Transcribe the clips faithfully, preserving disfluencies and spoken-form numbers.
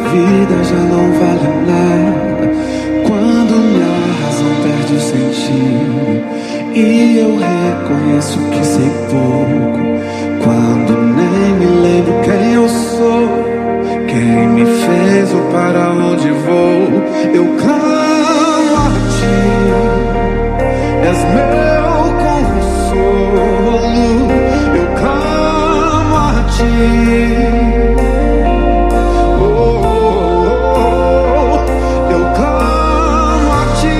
vida já não vale nada, quando minha razão perde o sentido e eu reconheço que sei pouco, quando nem me lembro quem eu sou, quem me fez ou para onde vou. Eu clamo a ti, és meu consolo. Eu clamo a ti, oh, oh, oh. Eu clamo a ti,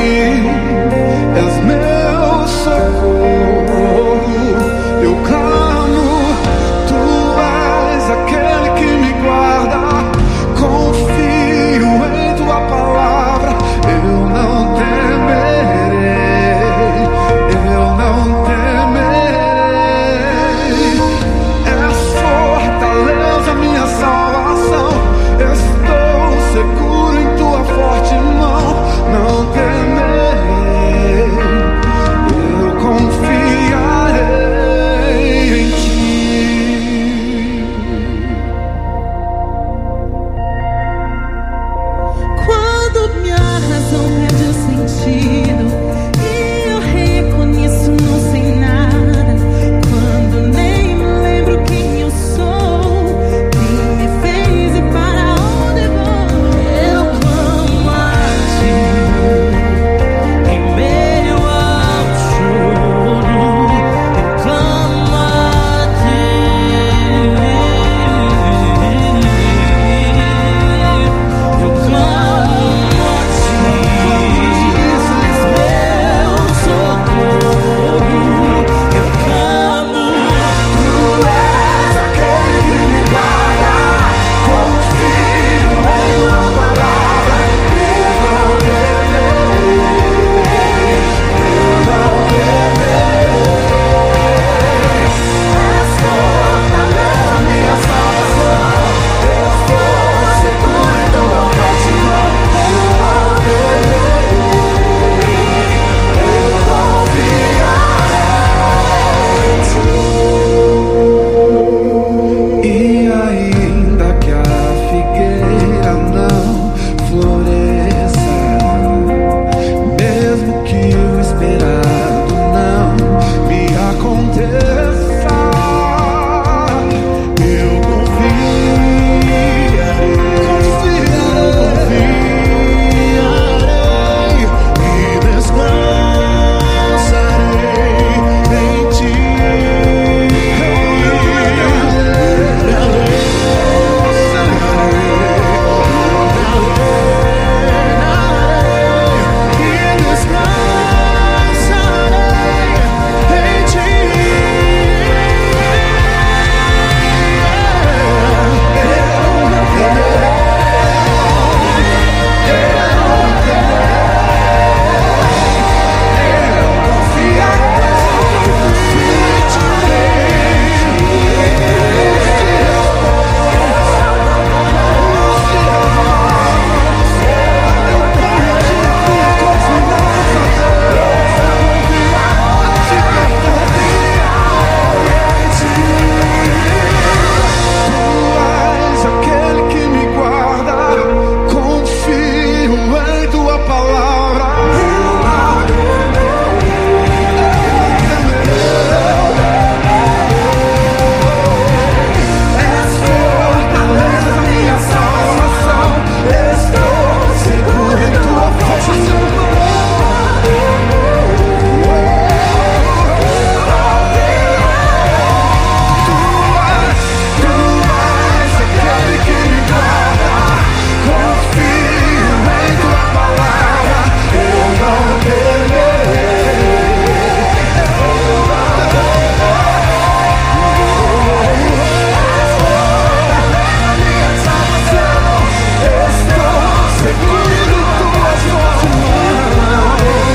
és meu socorro. Eu clamo, tu és aquele que me guarda. Confio em tua palavra, eu não temerei, eu não temerei. És fortaleza, minha salvação, estou seguro em tua forte mão. Não temerei, eu confiarei em ti. Quando minha razão perde o sentido e eu reconheço não sei nada, quando nem me lembro quem eu sou, quem me fez e para onde vou, eu clamo a ti, em meio ao choro, eu clamo a ti, eu clamo a ti, és meu socorro, eu clamo, tu és aquele que me guarda. Confio em tua palavra, eu não temerei, eu não temerei. És fortaleza, minha salvação, eu estou seguro em tua forte mão. Eu não temerei, eu confiarei em ti. E ainda que a figueira não floresça, mesmo que o esperado não me aconteça, eu confiarei, confiarei e descansarei em ti. Tu és aquele que me guarda. Confio em tua palavra, eu não temerei. És fortaleza, minha salvação, estou seguro em tua forte mão. Tu és aquele que me guarda. Confio em tua palavra, eu não temerei. Minha salvação, estou seguro em tua forte mão.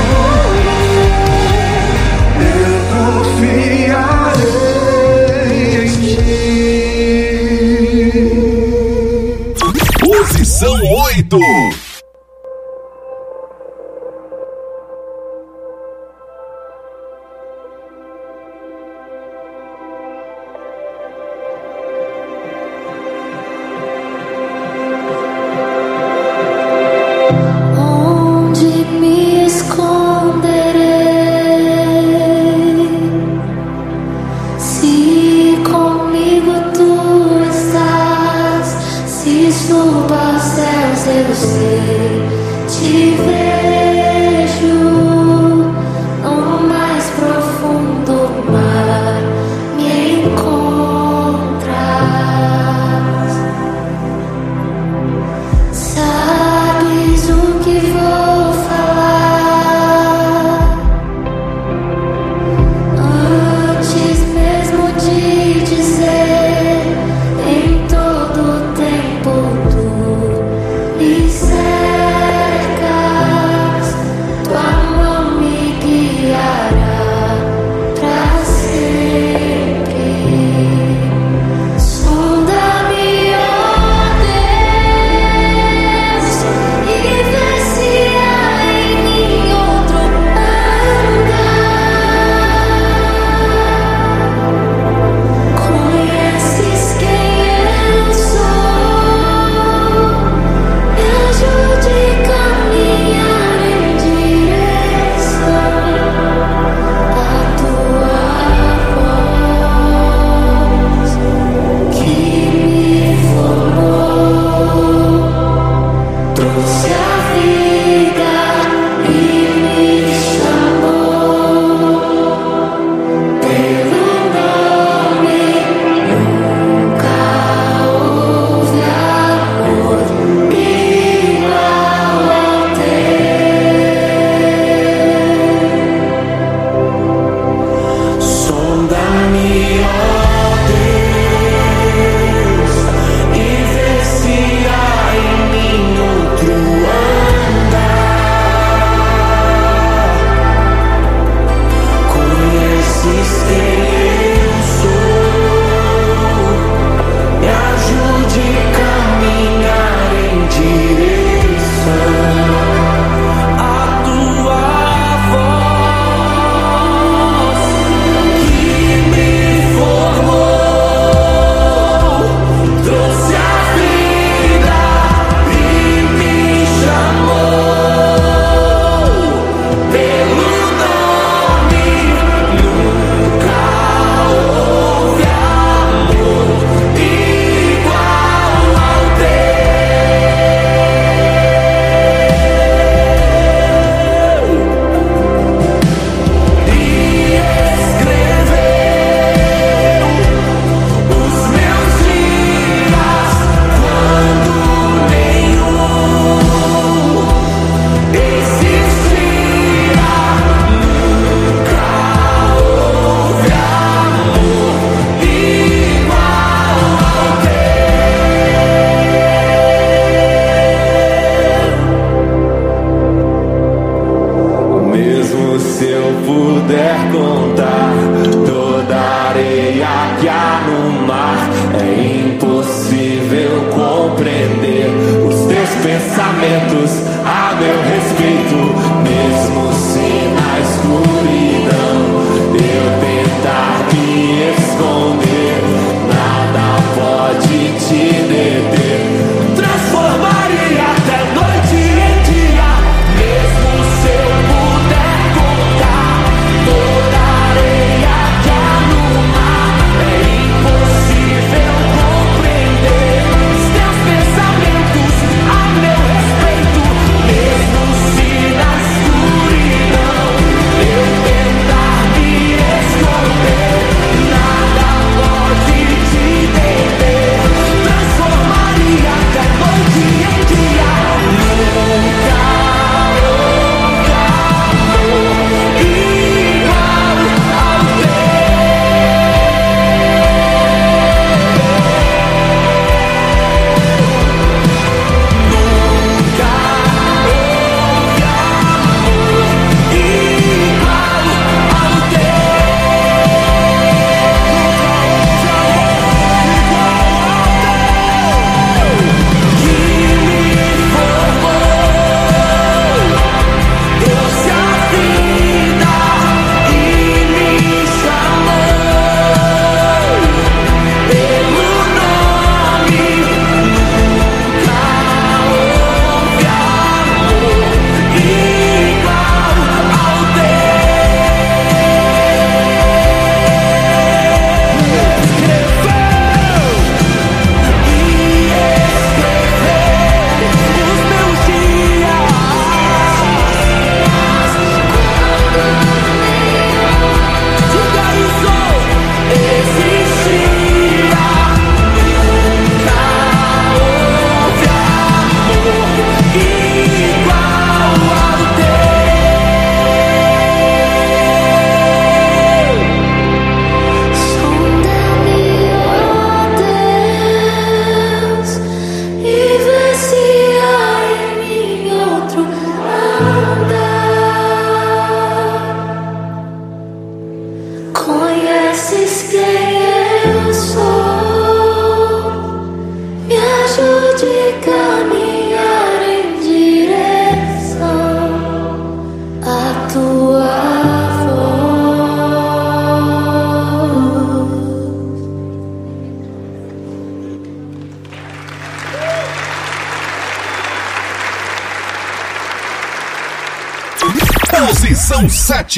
Eu confiarei em ti. Posição oito. subo aos céus, eu sei, te vejo no mais profundo mar, me encontras. Sabes o que vou falar antes mesmo de dizer. Em todo tempo tu me cercas, tua mão me guiará pra sempre. Sonda-me, ó Deus, e vê se há em mim outro andar. Conheces quem eu sou, me ajude a caminhar em direção à tua voz que me formou, trouxe a vida e me chamou pelo nome. Nunca houve amor igual ao teu. Sonda-me, ó Deus, e vê se há em mim outro andar. Conheces quem eu sou, me ajude a caminhar em direção à tua voz que me formou, trouxe a vida e me chamou pelo nome. Nunca houve amor igual ao teu. E escreveu os meus dias quando nenhum existia. Nunca houve amor igual ao teu. Mesmo se eu puder contar toda a areia que há no mar, é impossível compreender os teus pensamentos a meu respeito. Mesmo se na escuridão eu tentar me esconder, nada pode te deter. Transformaria até noite em dia, mesmo se eu puder contar toda a areia que há no mar. É impossível compreender os teus pensamentos a meu respeito. Posição sete.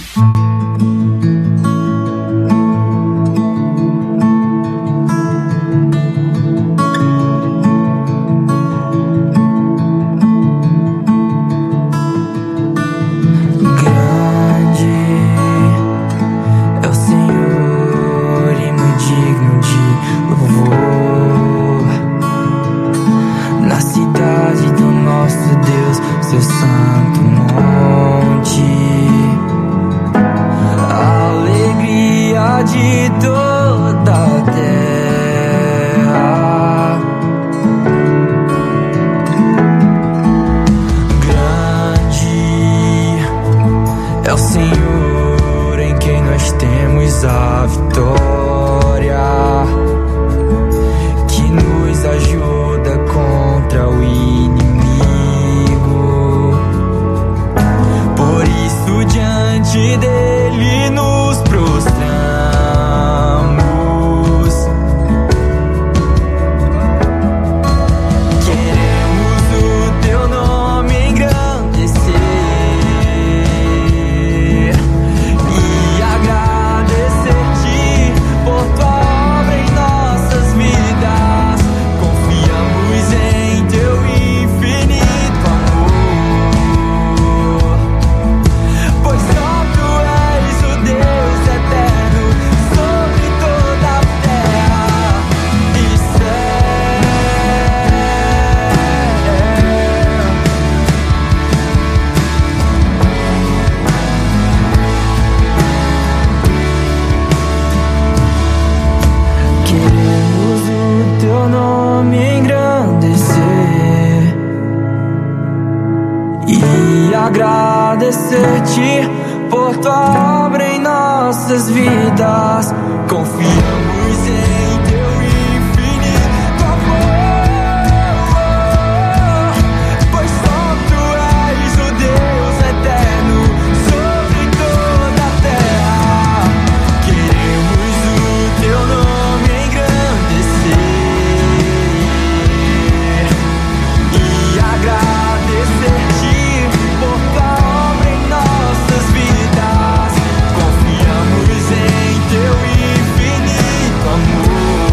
agradecer-te por tua obra em nossas vidas. Confiamos em teu infinito amor, pois só tu és o Deus eterno sobre toda a terra. Queremos o teu nome engrandecer e agradecer-te por tua obra em nossas vidas. Confiamos em teu infinito amor,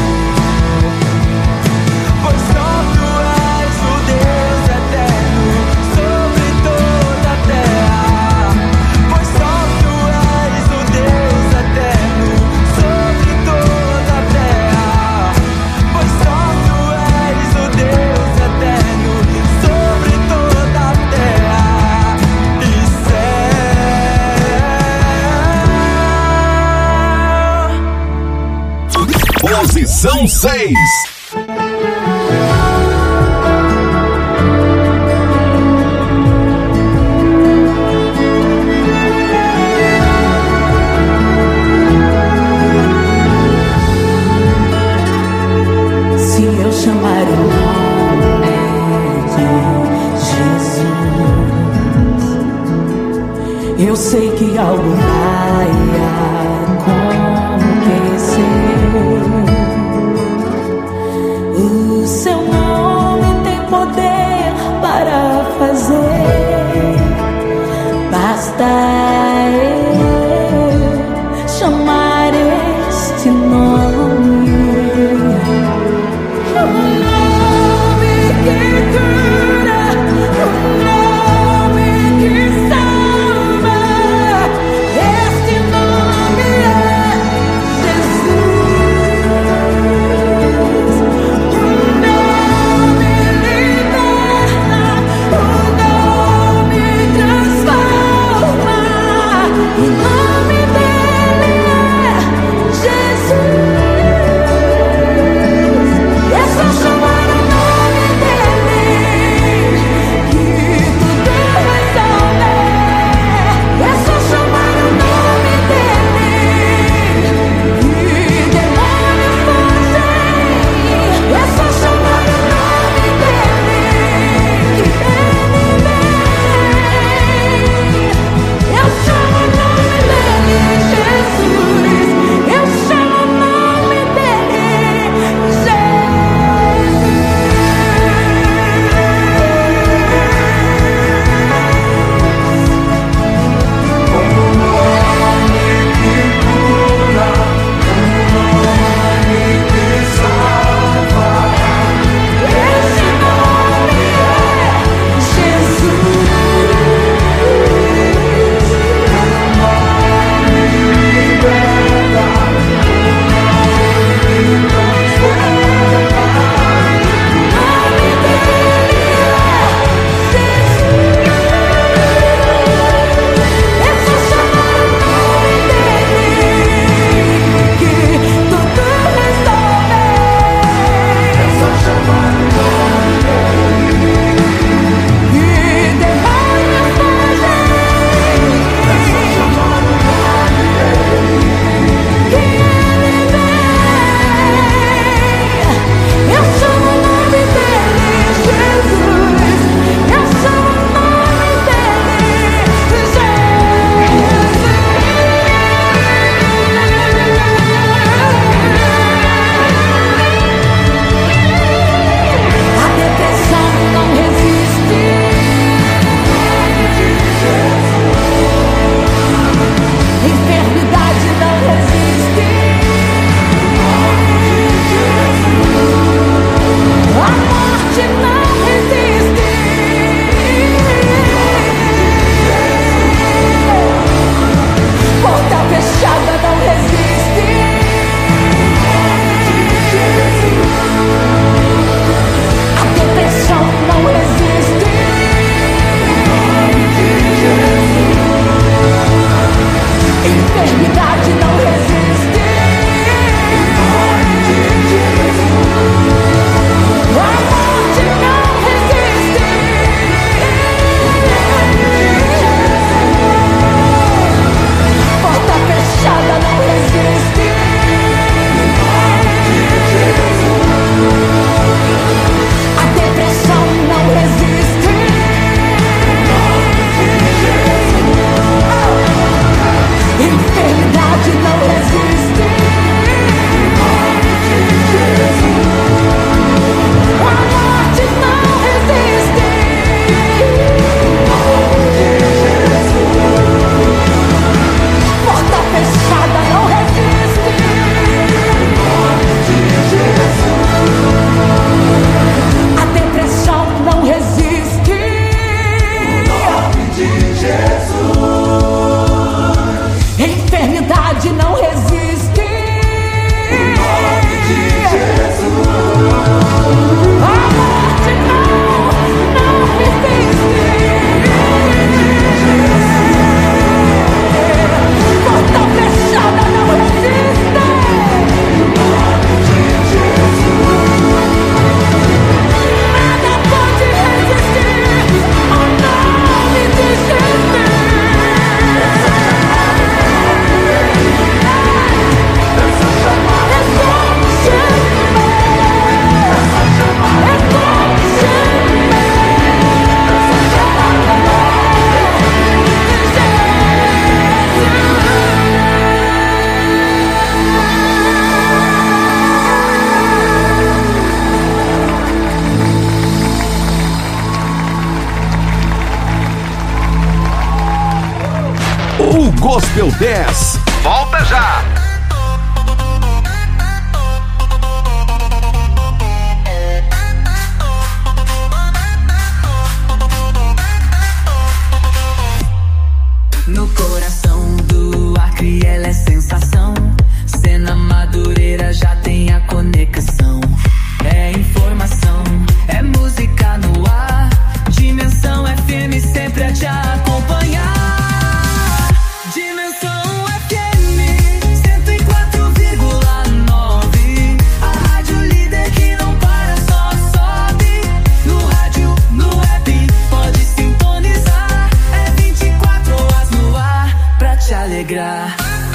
pois só tu és o Deus eterno sobre toda a terra. Pois só tu és o Deus eterno sobre toda a terra. Pois só tu és o Deus eterno sobre toda a terra e céu. Posição seis. Se eu chamar o nome de Jesus, eu sei que algo vai acontecer. O seu nome tem poder para fazer. Basta eu chamar este nome. O nome que cura, o nome que salva. Este nome é Gospel dez. Volta já! No coração do Acre ela é sensação. Cena Madureira já tem a conexão. É informação, é música no ar. Dimensão F M sempre a te acompanhar. Dimensão F M cento e quatro vírgula nove. A rádio líder que não para, só sobe. No rádio, no app, pode sintonizar. É vinte e quatro horas no ar pra te alegrar.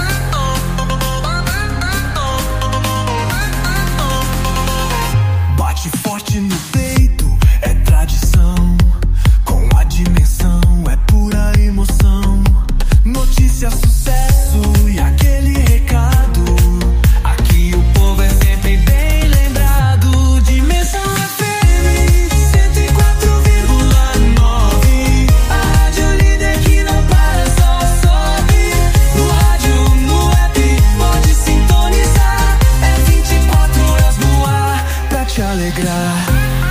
Bate forte no peito, é tradição. Com a dimensão é pura emoção. Notícia, sucesso e aquele recado. Aqui o povo é sempre bem lembrado. Dimensão F M cento e quatro vírgula nove. A rádio líder que não para, só sobe. No rádio, no app, pode sintonizar. É vinte e quatro horas no ar pra te alegrar.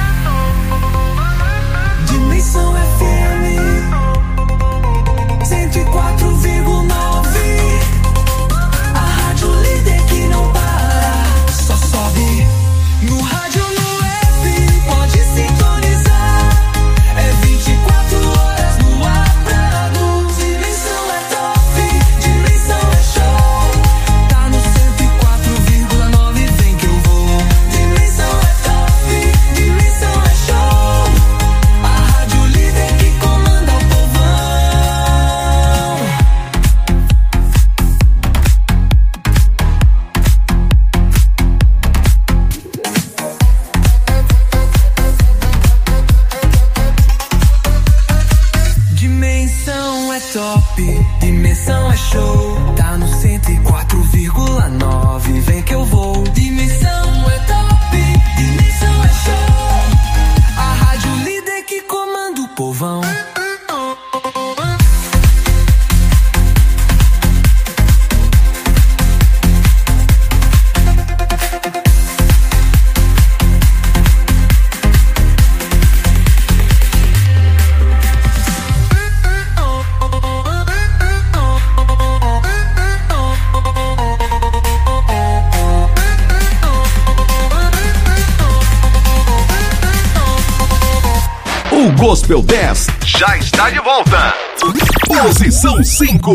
Dimensão F M cento e quatro vírgula nove. A rádio líder que não para, só sobe. No rádio, no app, pode sintonizar. É vinte e quatro horas no ar pra luz. Dimensão é top, dimensão é show. Tá no cento e quatro vírgula nove, vem que eu vou. Dimensão é top, dimensão é show. A rádio líder que comanda o povão. Dimensão é top, dimensão é show. Tá no cento e quatro vírgula nove, vem que eu vou. Dimensão é top, dimensão é show. A rádio líder que comanda o povão. O Gospel dez já está de volta. Posição cinco.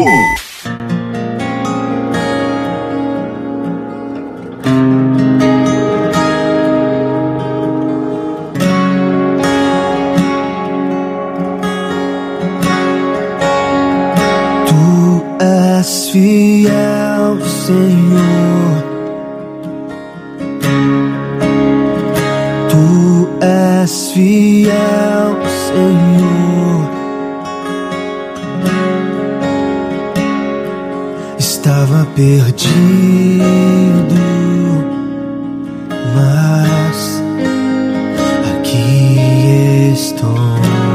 Tu és fiel, Senhor. Tu és fiel, Senhor. Estava perdido, mas aqui estou.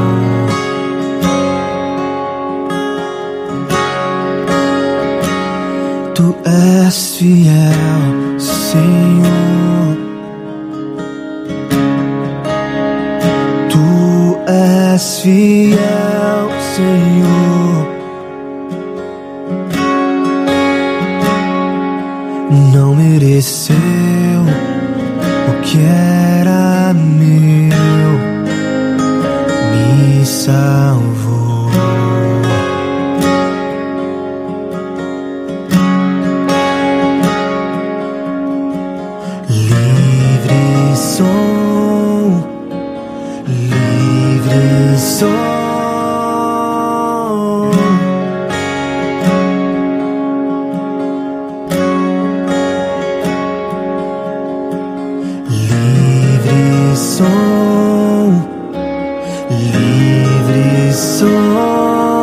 Tu és fiel, Senhor. Tu és fiel, Senhor. Não mereceu o que era meu, me salvou. Livre sou, livre sou. Livre sou, livre sou.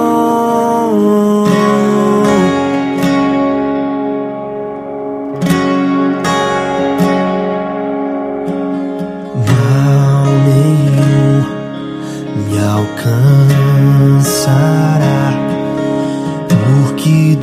Mal nenhum me alcançará, porque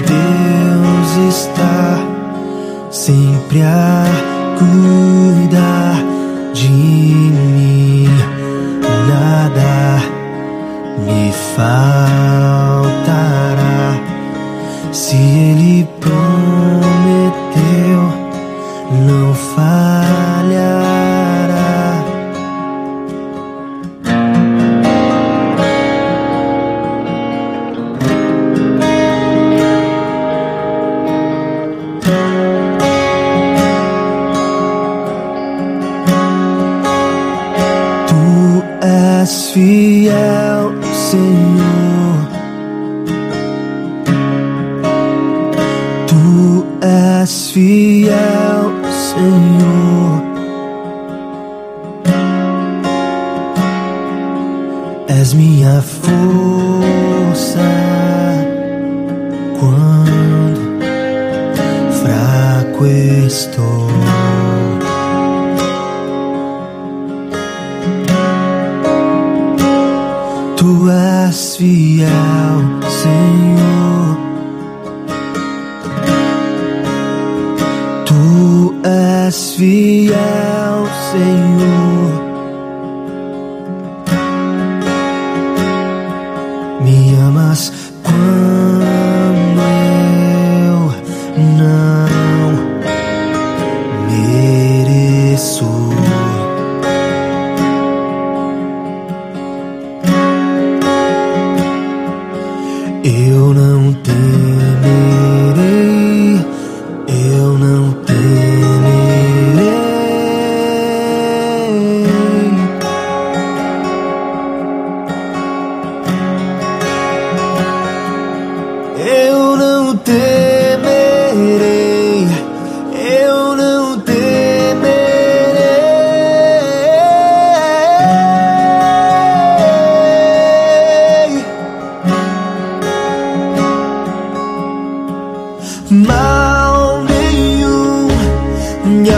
és fiel, Senhor. Tu és fiel, Senhor. És minha força quando fraco estou. Tu és fiel, Senhor. Tu és fiel, Senhor. Me amas quando eu não mereço. Eu não temerei, eu não temerei. Eu não temerei, eu não temerei. Mal nenhum me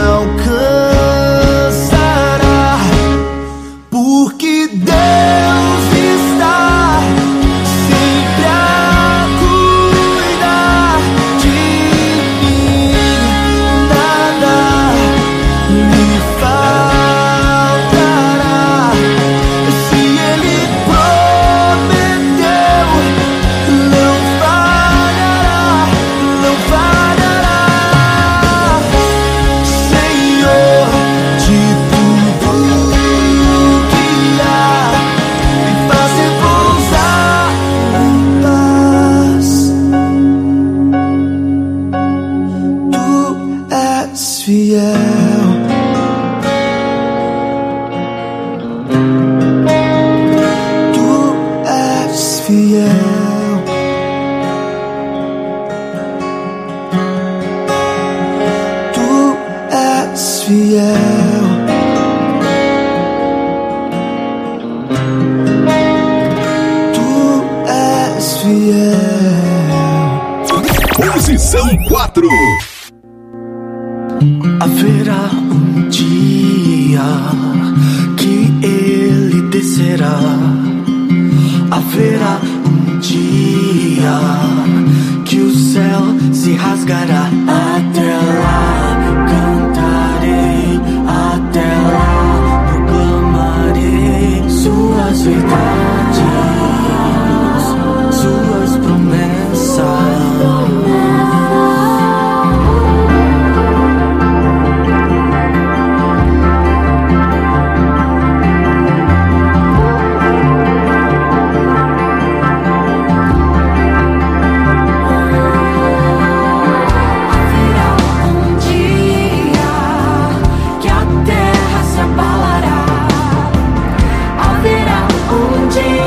alcançará, porque Deus está sempre a cuidar de mim. Nada me faltará. Se Ele prometeu, não falhará, não falhará. Senhor, de tudo que há, me faz repousar em paz. Tu és fiel. Tu és fiel. Tu és fiel. Tu és fiel. Posição quatro. Haverá um dia que Ele descerá. Haverá um dia que o céu se rasgará. Até lá cantarei, até lá proclamarei suas verdades, suas promessas. Um dia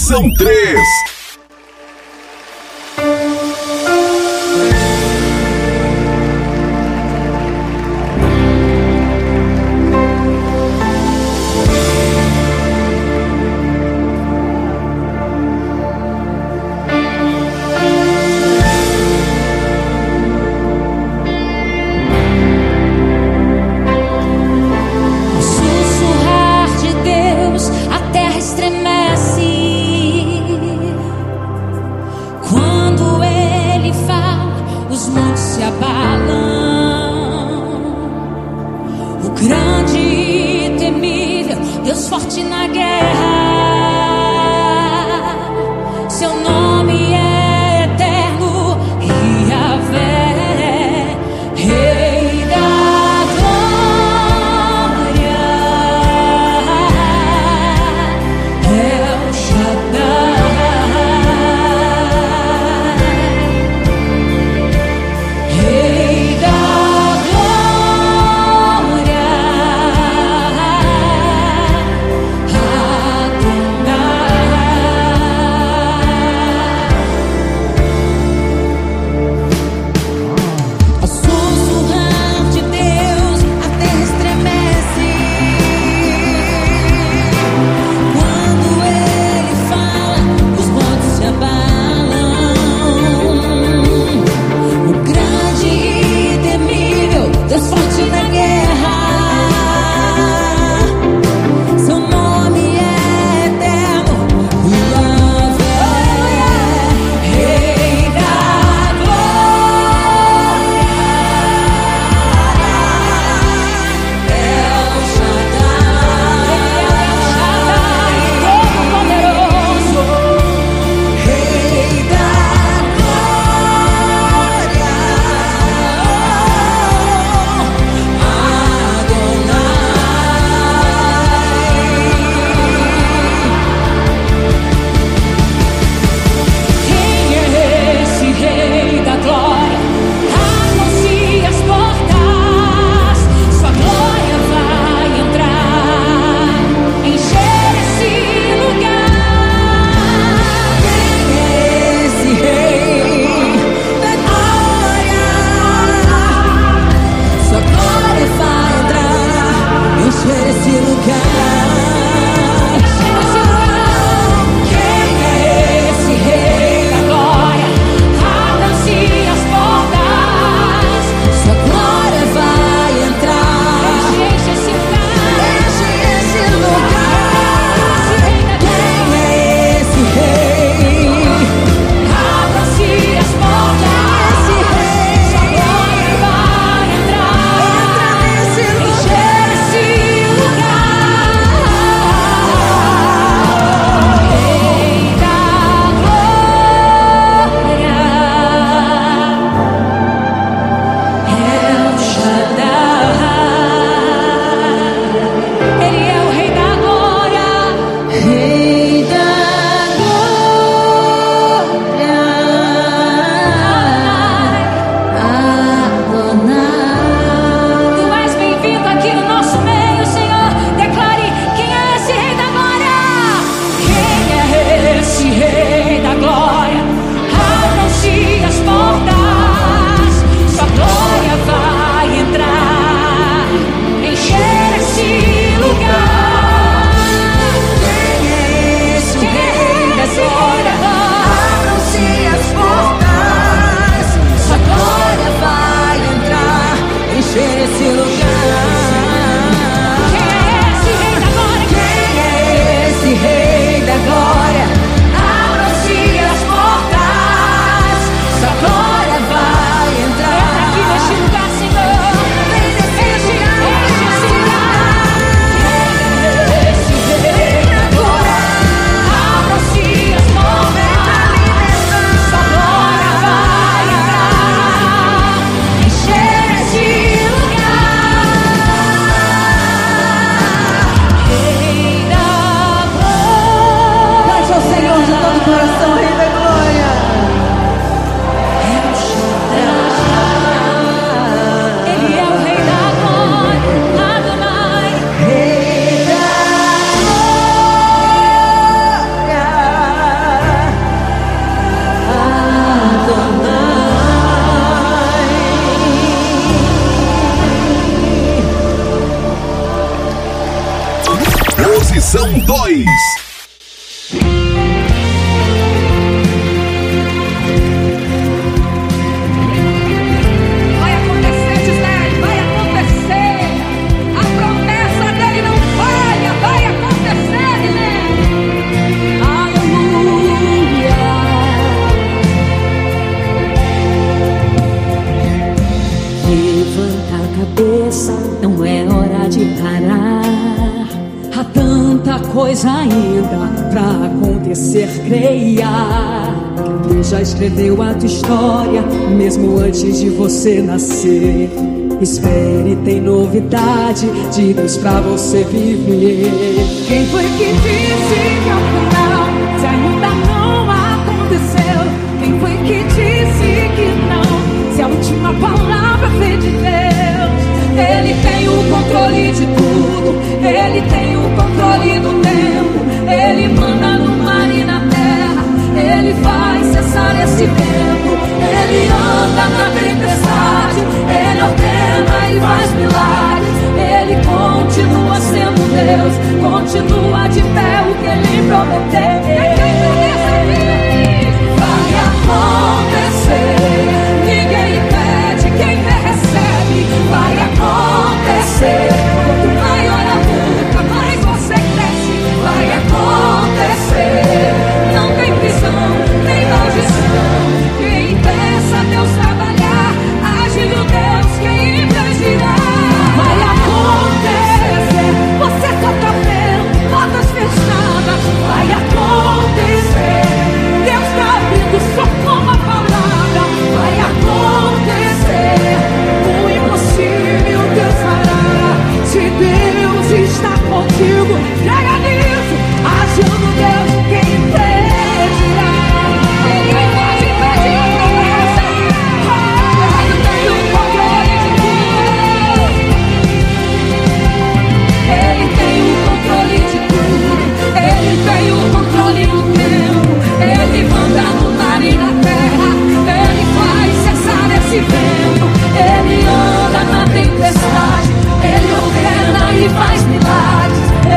Posição três. Lugar. Posição dois. Vai acontecer, Gisele, vai acontecer. A promessa dele não falha, vai acontecer, Gisele. Aleluia. Levanta a cabeça, não é hora de parar. Há tanta coisa ainda pra acontecer, creia. Deus já escreveu a tua história, mesmo antes de você nascer. Espere, tem novidade de Deus pra você viver. Quem foi que disse que ao final, se ainda não aconteceu? Quem foi que disse que não, se a última palavra foi de Deus? Ele tem o controle de tudo, Ele tem o controle do tempo. Ele manda no mar e na terra, Ele faz cessar esse vento. Ele anda na tempestade, Ele ordena e faz milagres. Ele continua sendo Deus, continua de pé o que Ele prometeu. Vai acontecer, ninguém impede, quem vê recebe. Vai acontecer, quanto maior a luta, mais você cresce. Vai acontecer, não tem prisão, nem maldição. Quem impeça Deus trabalhar, agindo Deus, quem impedirá? Vai acontecer, você só tá vendo portas fechadas. Vai acontecer, Deus tá abrindo só com uma palavra. Vai acontecer, o impossível Deus fará. Se Deus está contigo, pega nisso, agindo Deus, quem impedirá? Quem pode impedir a promessa? Ele tem o controle de tudo. Ele tem o controle de tudo. Ele tem o controle do tempo. Ele manda no mar e na terra. Ele faz cessar esse vento. Ele anda na tempestade. Ele ordena e faz milagres.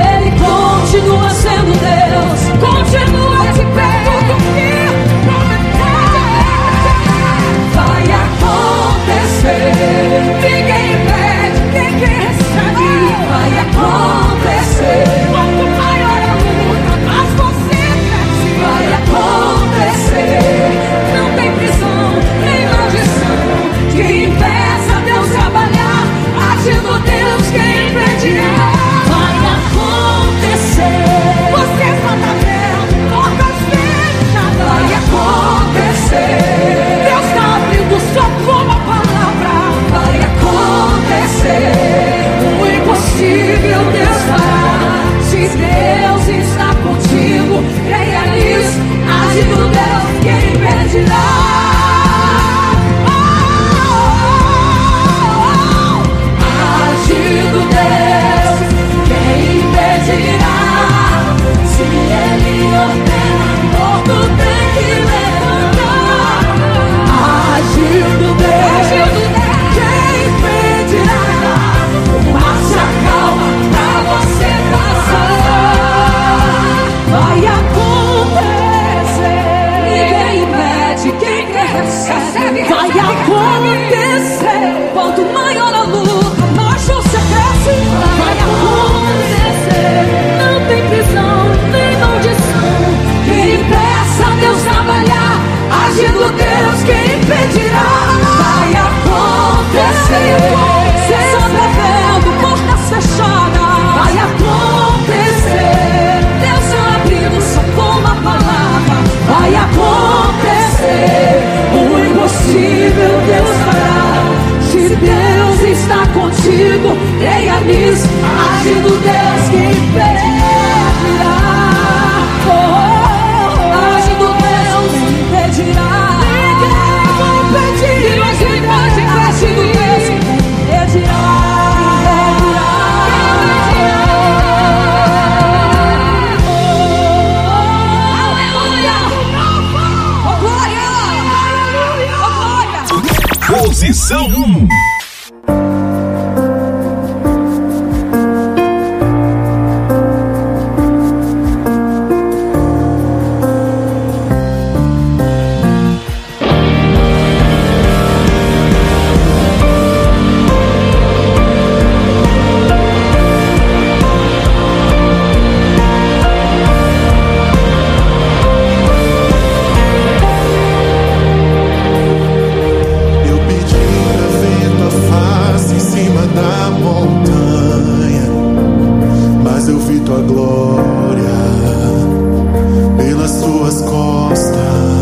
tua glória pelas tuas costas.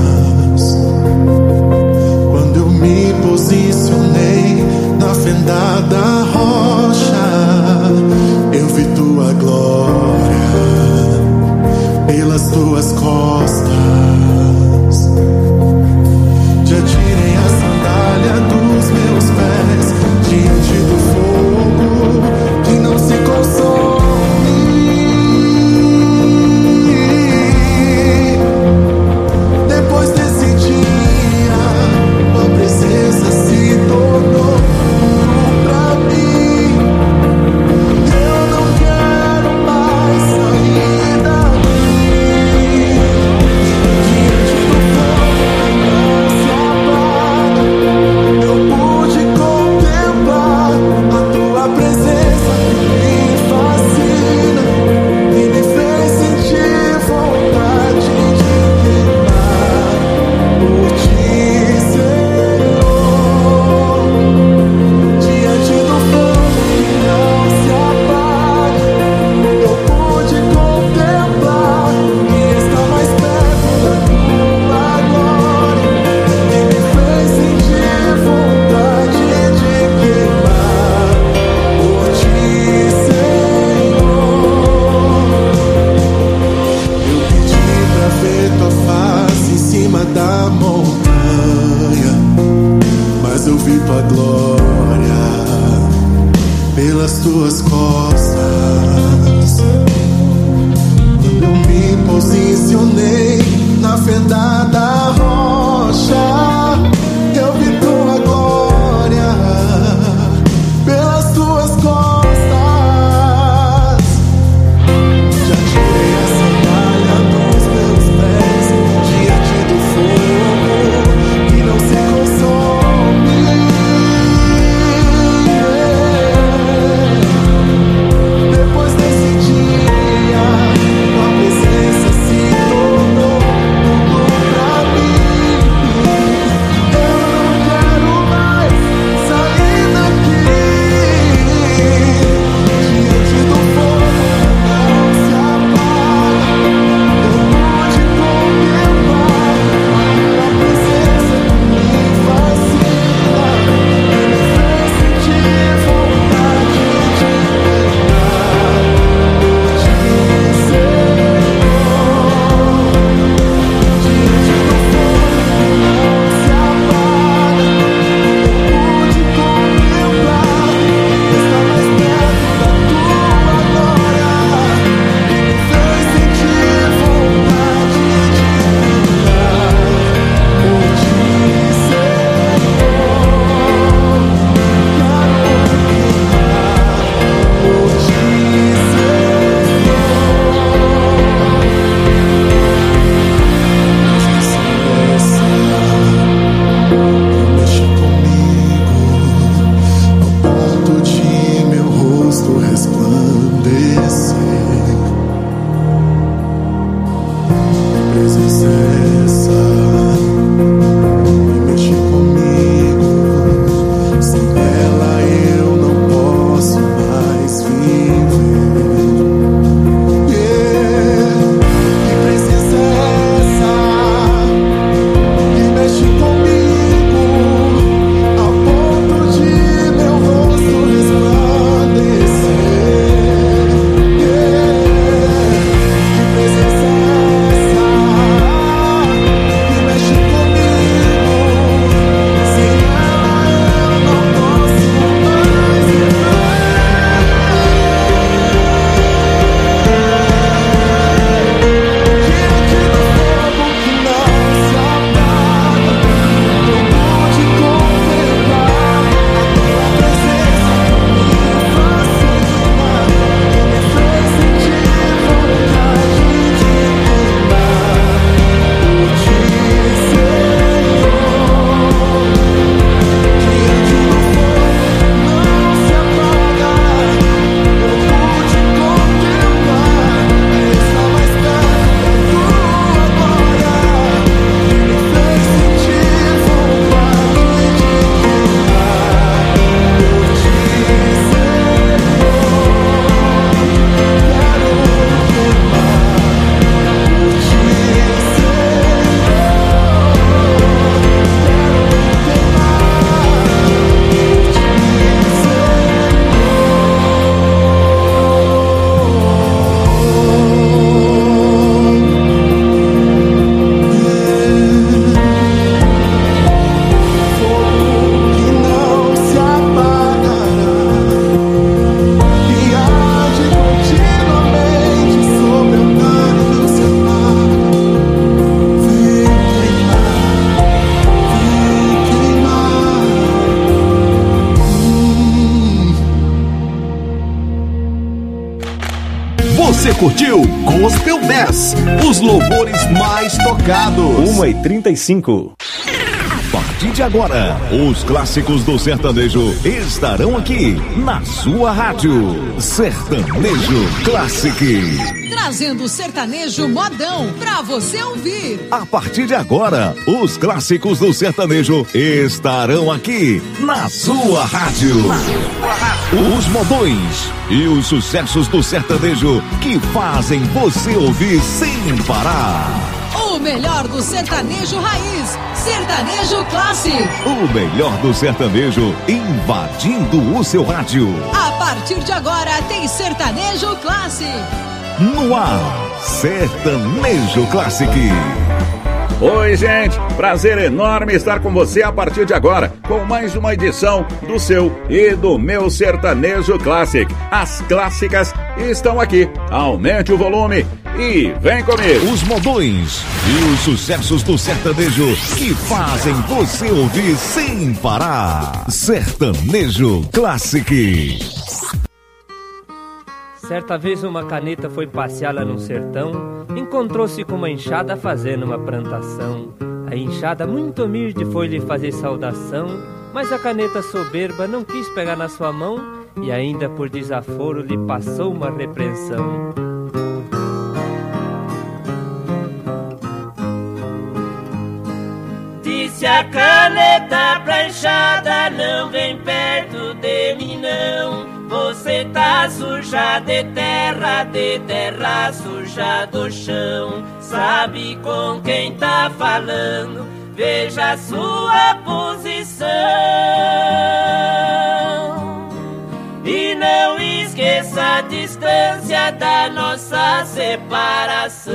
Quando eu me posicionei na fenda da rocha, eu vi tua glória pelas tuas costas. Já tirei a sandália dos meus pés diante do fogo que não se consome. Depois desse dia, tua presença se tornou tudo pra mim. Eu não quero mais sair daqui. Diante do fogo não se apaga. Eu pude contemplar Você curtiu Gospel dez, os louvores mais tocados. uma e trinta e cinco. A partir de agora, os clássicos do sertanejo estarão aqui na sua rádio. Sertanejo Classic. Trazendo o sertanejo modão pra você ouvir. A partir de agora, os clássicos do sertanejo estarão aqui na sua rádio. Os modões e os sucessos do sertanejo que fazem você ouvir sem parar. O melhor do sertanejo raiz, Sertanejo Classic. O melhor do sertanejo invadindo o seu rádio. A partir de agora tem Sertanejo Classic. No ar, Sertanejo Classic. Oi, gente, prazer enorme estar com você a partir de agora, com mais uma edição do seu e do meu Sertanejo Classic. As clássicas estão aqui, aumente o volume e vem comigo. Os modões e os sucessos do sertanejo que fazem você ouvir sem parar. Sertanejo Classic. Certa vez uma caneta foi passear lá no sertão, encontrou-se com uma enxada fazendo uma plantação. A enxada muito humilde foi lhe fazer saudação, mas a caneta soberba não quis pegar na sua mão e ainda por desaforo lhe passou uma repreensão. Disse a caneta pra enxada, não vem perto de mim não. Você tá suja de terra, de terra suja do chão. Sabe com quem tá falando, veja a sua posição. E não esqueça a distância da nossa separação.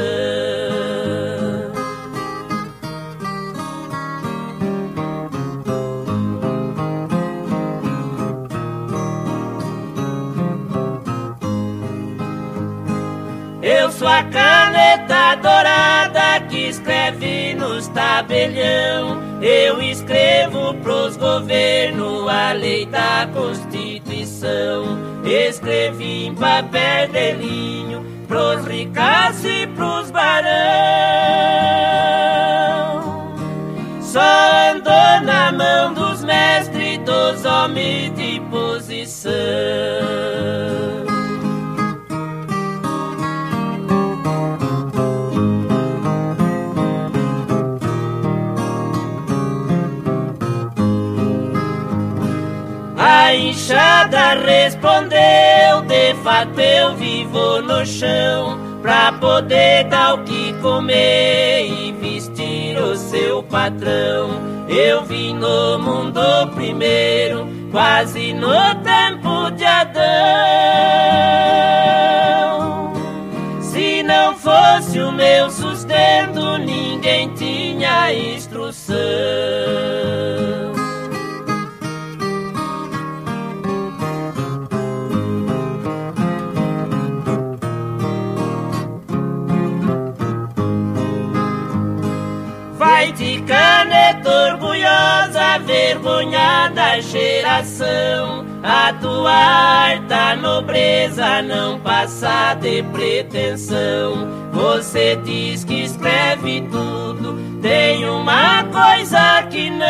Eu sou a caneta dourada que escreve nos tabelião. Eu escrevo pros governos a lei da Constituição. Escrevi em papel de linho pros ricaços e pros barão. Só andou na mão dos mestres, dos homens de posição. A enxada respondeu, de fato eu vivo no chão, pra poder dar o que comer e vestir o seu patrão. Eu vim no mundo primeiro, quase no tempo de Adão. Se não fosse o meu sustento, ninguém tinha instrução. Vai de caneta orgulhosa, vergonhada geração. A tua harta nobreza não passa de pretensão. Você diz que escreve tudo, tem uma coisa que não.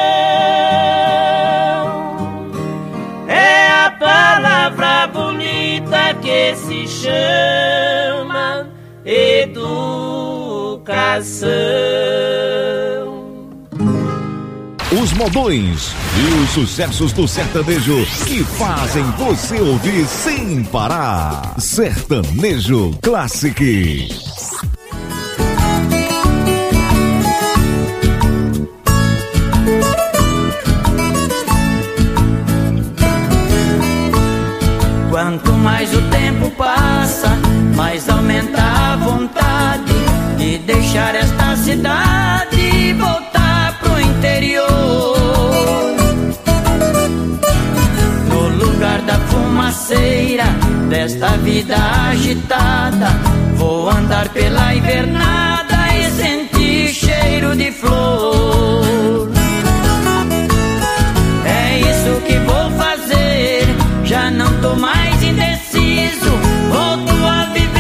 É a palavra bonita que se chama educação. Os modões e os sucessos do sertanejo que fazem você ouvir sem parar. Sertanejo Classic. Quanto mais o tempo passa, mais aumenta a vontade de deixar esta cidade e voltar pro interior. No lugar da fumaceira desta vida agitada, vou andar pela invernada e sentir cheiro de flor. É isso que vou fazer, já não tô mais indeciso, volto a viver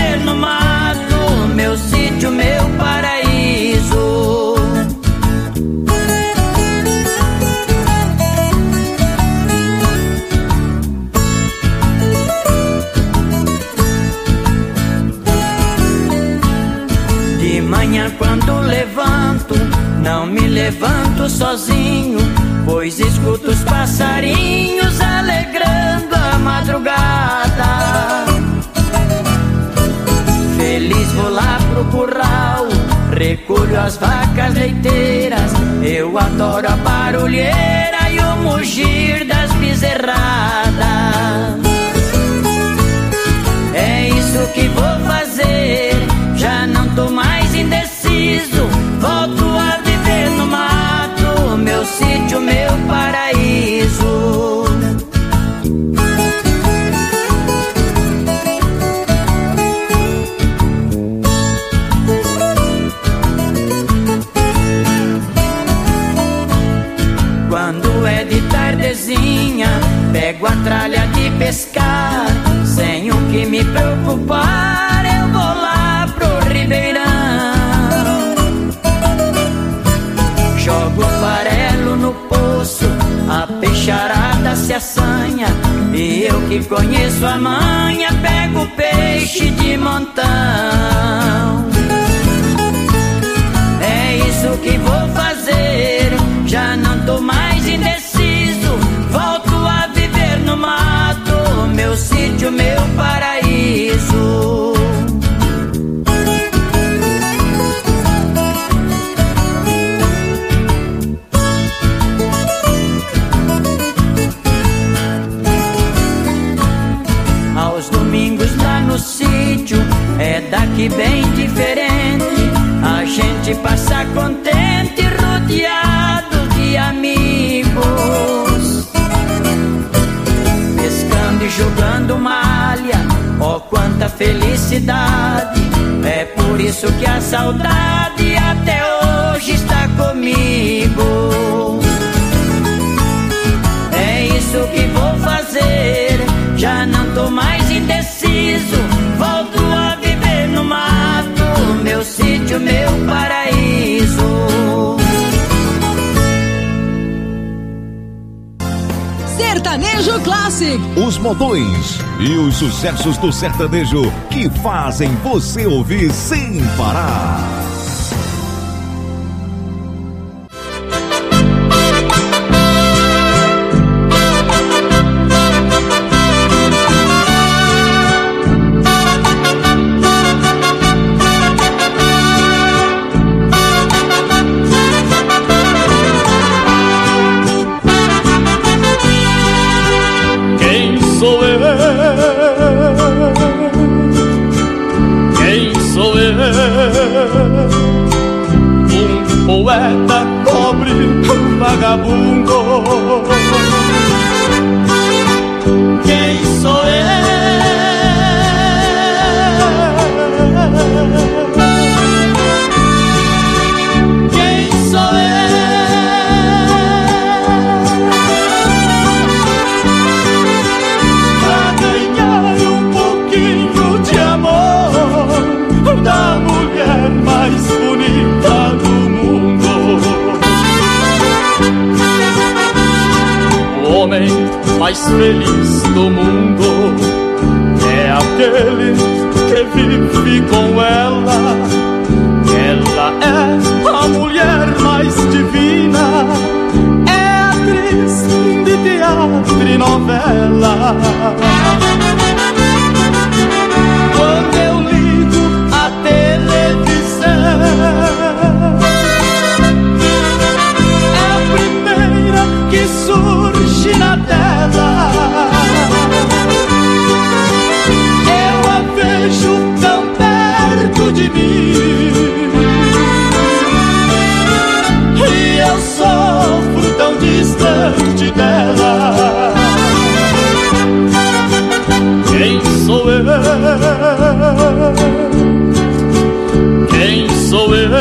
quando levanto, não me levanto sozinho, pois escuto os passarinhos alegrando a madrugada. Feliz vou lá pro curral, recolho as vacas leiteiras, eu adoro a barulheira e o mugir das bezerradas. É isso que vou fazer, já não tô mais indeciso, volto a viver no mato, meu sítio, meu paraíso. Quando é de tardezinha, pego a tralha de pescar, sem o que me preocupar, eu vou lá pro ribeirão. Jogo farelo no poço, a peixarada se assanha, e eu que conheço a manha, pego peixe de montão. É isso que vou fazer, já não tô mais indeciso, volto a viver no mato, meu sítio, meu paraíso. Aos domingos lá no sítio é daqui bem diferente, a gente passa contente, rodeado de amigos, pescando e jogando malha, oh quanta felicidade. É por isso que a saudade até hoje está comigo. É isso que vou fazer, já não tô mais indeciso, volto a viver no mato, meu sítio, meu paraíso. Sertanejo Classic. Os modões e os sucessos do sertanejo que fazem você ouvir sem parar. Poeta pobre, vagabundo. Quem sou eu? Quem sou eu? Pra ganhar um pouquinho de amor da mulher mais bonita do mundo. O homem mais feliz do mundo é aquele que vive com ela. Ela é a mulher mais divina, é atriz de teatro e novela. Quando eu ligo a televisão, é a primeira que surge na tela. Eu a vejo tão perto de mim e eu sofro tão distante dela. Quem sou eu? Quem sou eu?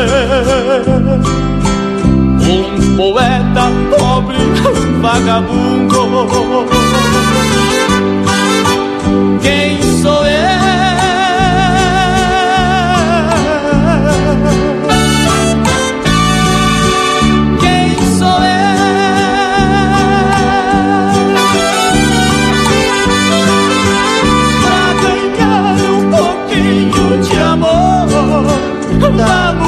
Um poeta pobre, vagabundo. Quem sou eu? Quem sou eu? Pra ganhar um pouquinho de amor da